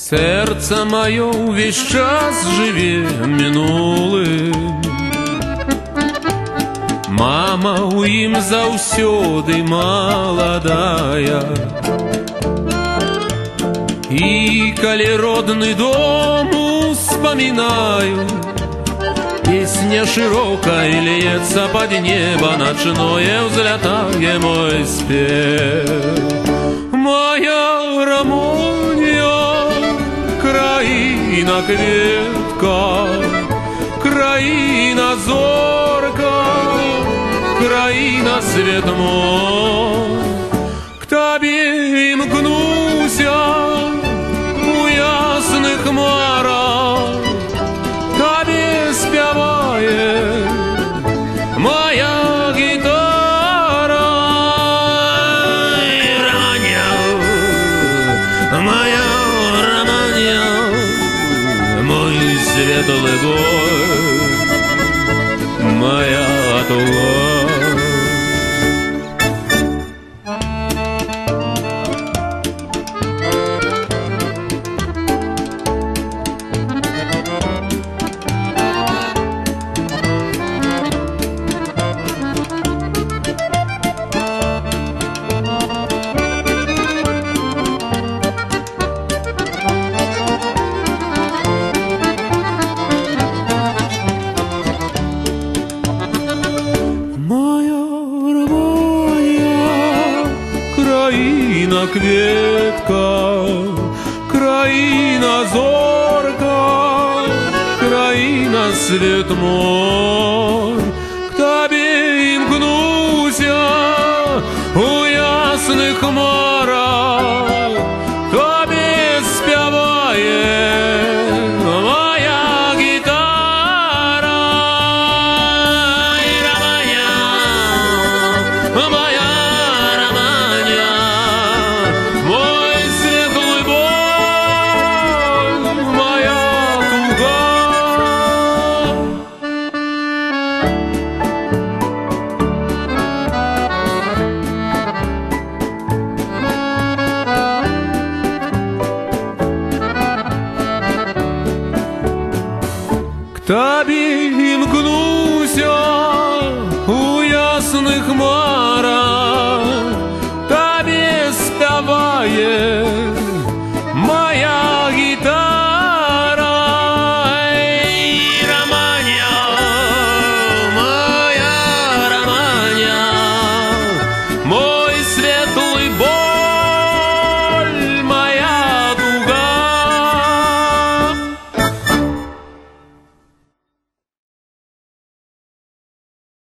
Серце моє увесь час живе минулым. Мама у ім заўсёды маладая. І калі родны дом успамінаю, песня широкая льется под небо ночное, взлетая мой спев. Моя Рамония, країна кветка, країна зорка, країна свет мой. К тебе имкнуся у ясных хмарах, тебе спевает моя гитара. Романья, моя Романья, мой светлый бой, моя туга. Країна кветка, країна зорка, країна свет мой. К тебе имкнуся у ясных хмарах, тебе спевает моя гитара. Романья, моя Романья, мой светлый бой, моя туга. К тебе